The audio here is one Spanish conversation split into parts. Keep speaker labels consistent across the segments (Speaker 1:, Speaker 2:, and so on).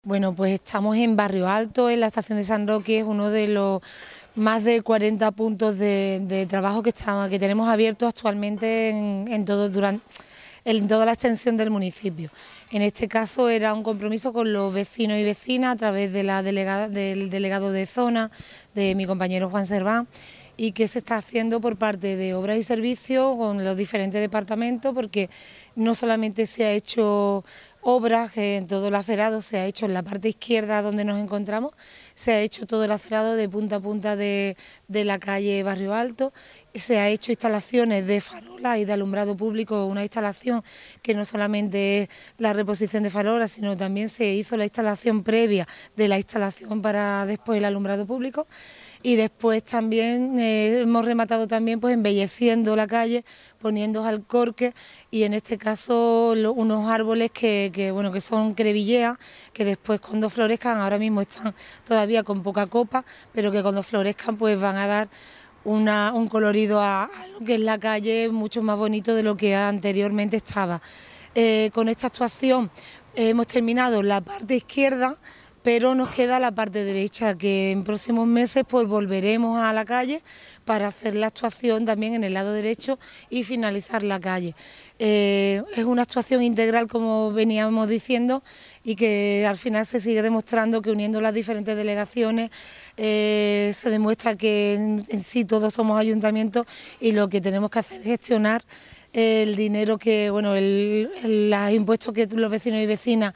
Speaker 1: Bueno, pues estamos en Barrio Alto, en la estación de San Roque, es uno de los más de 40 puntos de trabajo que tenemos abiertos actualmente en toda la extensión del municipio. En este caso era un compromiso con los vecinos y vecinas a través de del delegado de zona, de mi compañero Juan Serván, y que se está haciendo por parte de Obras y Servicios con los diferentes departamentos, porque no solamente se ha hecho obras en todo el acerado, se ha hecho en la parte izquierda donde nos encontramos, se ha hecho todo el acerado de punta a punta de la calle Barrio Alto, se ha hecho instalaciones de farolas y de alumbrado público, una instalación que no solamente es la reposición de farolas, sino también se hizo la instalación previa de la instalación para después el alumbrado público. Y después también hemos rematado también pues embelleciendo la calle, poniendo alcorques y en este caso unos árboles que son crevilleas, que después cuando florezcan, ahora mismo están todavía con poca copa, pero que cuando florezcan pues van a dar un colorido a lo que es la calle mucho más bonito de lo que anteriormente estaba. Con esta actuación hemos terminado la parte izquierda, pero nos queda la parte derecha, que en próximos meses pues volveremos a la calle para hacer la actuación también en el lado derecho y finalizar la calle. Es una actuación integral, como veníamos diciendo, y que al final se sigue demostrando que uniendo las diferentes delegaciones se demuestra que en sí todos somos ayuntamientos y lo que tenemos que hacer es gestionar el dinero que, los impuestos que los vecinos y vecinas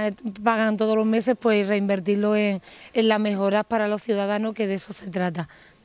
Speaker 1: pagan todos los meses, pues reinvertirlo en las mejoras para los ciudadanos, que de eso se trata.